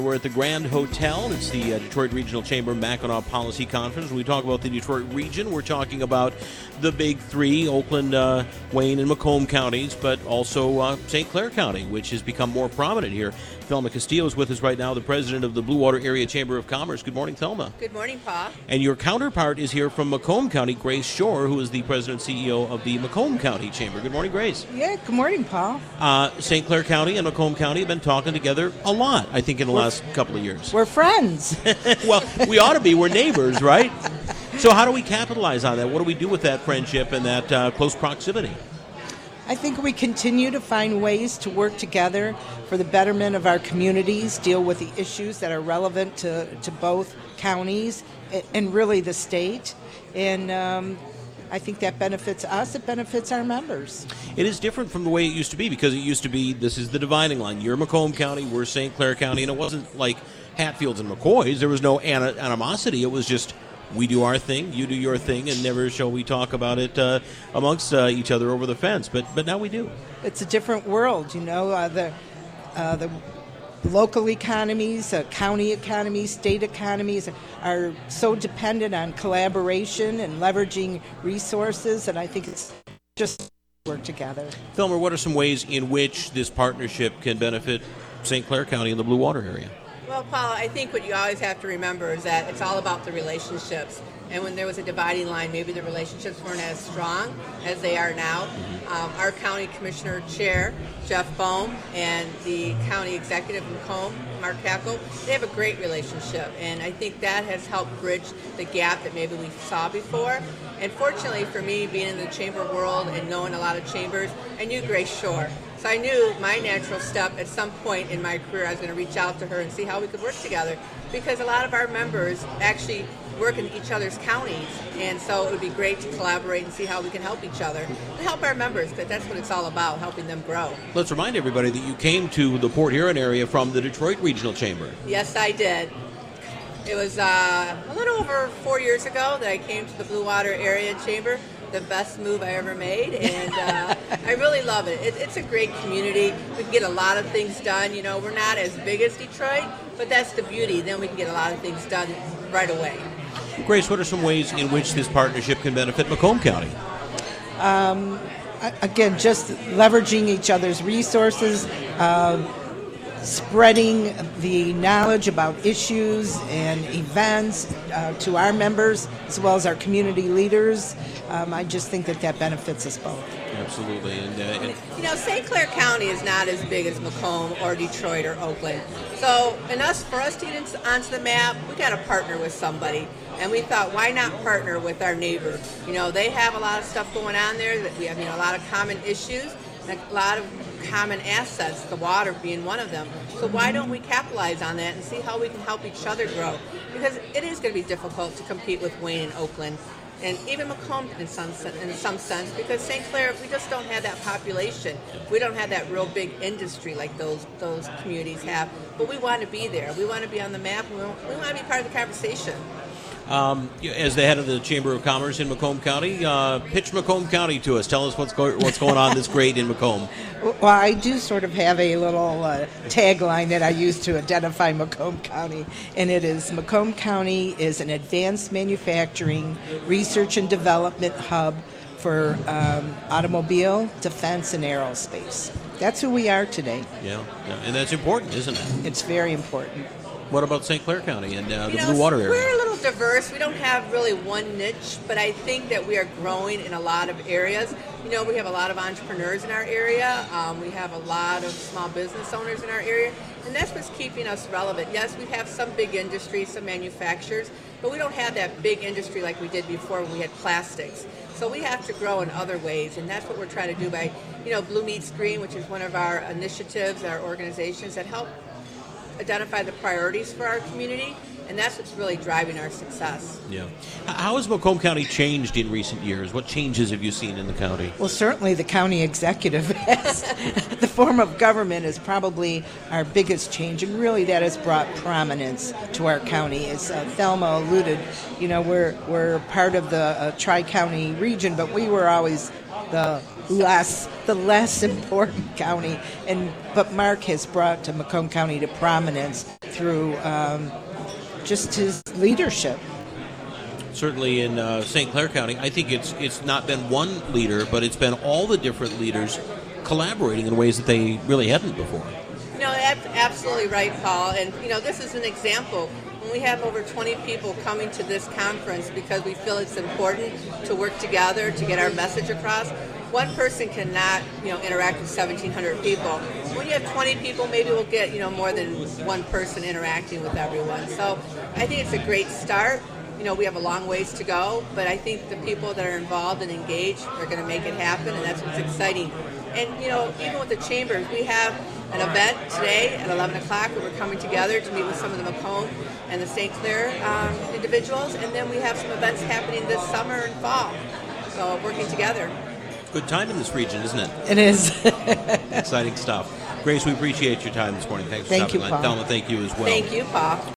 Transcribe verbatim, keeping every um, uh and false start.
We're at the Grand Hotel. It's the uh, Detroit Regional Chamber Mackinac Policy Conference. When we talk about the Detroit region, we're talking about the big three, Oakland, uh, Wayne, and Macomb counties, but also uh, Saint Clair County, which has become more prominent here. Thelma Castillo is with us right now, the president of the Blue Water Area Chamber of Commerce. Good morning, Thelma. Good morning, Paul. And your counterpart is here from Macomb County, Grace Shore, who is the president and C E O of the Macomb County Chamber. Good morning, Grace. Yeah, good morning, Paul. Uh, Saint Clair County and Macomb County have been talking together a lot, I think, in the last couple of years. We're friends. Well, we ought to be. We're neighbors, right? So how do we capitalize on that? What do we do with that friendship and that uh, close proximity? I think we continue to find ways to work together for the betterment of our communities, deal with the issues that are relevant to, to both counties and really the state. And um, I think that benefits us, it benefits our members. It is different from the way it used to be, because it used to be, this is the dividing line. You're Macomb County, we're Saint Clair County, and it wasn't like Hatfields and McCoys. There was no an- animosity. It was just, we do our thing, you do your thing, and never shall we talk about it uh, amongst uh, each other over the fence. But but now we do. It's a different world, you know. Uh, the uh, the local economies, uh, county economies, state economies are so dependent on collaboration and leveraging resources, and I think it's just work together. Thelma, what are some ways in which this partnership can benefit Saint Clair County and the Blue Water area? Well, Paul, I think what you always have to remember is that it's all about the relationships. And when there was a dividing line, maybe the relationships weren't as strong as they are now. Um, our county commissioner chair, Jeff Bohm, and the county executive in Macomb, Mark Hackle, they have a great relationship. And I think that has helped bridge the gap that maybe we saw before. And fortunately for me, being in the chamber world and knowing a lot of chambers, I knew Grace Shore. So I knew my natural step at some point in my career, I was going to reach out to her and see how we could work together, because a lot of our members actually work in each other's counties, and so it would be great to collaborate and see how we can help each other and help our members, because that's what it's all about, helping them grow. Let's remind everybody that you came to the Port Huron area from the Detroit Regional Chamber. Yes, I did. It was uh, a little over four years ago that I came to the Blue Water Area Chamber. The best move I ever made, and uh, I really love it. it. It's a great community. We can get a lot of things done. You know, we're not as big as Detroit, but that's the beauty. Then we can get a lot of things done right away. Grace, what are some ways in which this partnership can benefit Macomb County? Um, again, just leveraging each other's resources, uh, spreading the knowledge about issues and events uh, to our members as well as our community leaders. Um, I just think that that benefits us both. Absolutely. And, uh, and you know, Saint Clair County is not as big as Macomb or Detroit or Oakland. So, and us, for us to get onto the map, we got to partner with somebody. And we thought, why not partner with our neighbor? You know, they have a lot of stuff going on there. That we have, you know, a lot of common issues, and a lot of common assets, the water being one of them. So why don't we capitalize on that and see how we can help each other grow? Because it is going to be difficult to compete with Wayne and Oakland, and even Macomb in some, in some sense, because Saint Clair, we just don't have that population. We don't have that real big industry like those those communities have. But we want to be there. We want to be on the map. We want, we want to be part of the conversation. Um, as the head of the Chamber of Commerce in Macomb County, uh, pitch Macomb County to us. Tell us what's, go- what's going on that's great in Macomb. Well, I do sort of have a little uh, tagline that I use to identify Macomb County, and it is Macomb County is an advanced manufacturing, research and development hub for um, automobile, defense, and aerospace. That's who we are today. Yeah, yeah, and that's important, isn't it? It's very important. What about Saint Clair County and uh, the you know, Blue Water area? We're a little diverse. We don't have really one niche, but I think that we are growing in a lot of areas. You know, we have a lot of entrepreneurs in our area. Um, we have a lot of small business owners in our area, and that's what's keeping us relevant. Yes, we have some big industries, some manufacturers, but we don't have that big industry like we did before when we had plastics. So we have to grow in other ways, and that's what we're trying to do by, you know, Blue Meets Green, which is one of our initiatives, our organizations that help identify the priorities for our community, and that's what's really driving our success. Yeah. How has Macomb County changed in recent years? What changes have you seen in the county? Well, certainly the county executive has. The form of government is probably our biggest change, and really that has brought prominence to our county. As uh, Thelma alluded, you know, we're we're part of the uh, Tri-County region, but we were always the less the less important county, and but Mark has brought to Macomb County to prominence through um, just his leadership. Certainly in uh, Saint Clair County, I think it's it's not been one leader, but it's been all the different leaders collaborating in ways that they really hadn't before. No, that's absolutely right, Paul. And, you know, this is an example. When we have over twenty people coming to this conference because we feel it's important to work together to get our message across, one person cannot, you know, interact with seventeen hundred people. When you have twenty people, maybe we'll get, you know, more than one person interacting with everyone. So I think it's a great start. You know, we have a long ways to go, but I think the people that are involved and engaged are going to make it happen, and that's what's exciting. And, you know, even with the chambers, we have an event today at eleven o'clock where we're coming together to meet with some of the Macomb and the Saint Clair um, individuals, and then we have some events happening this summer and fall. So working together. Good time in this region, isn't it? It is. Exciting stuff. Grace, we appreciate your time this morning. Thanks for Thank stopping you, by. Paul. Thelma, thank you as well. Thank you, Paul.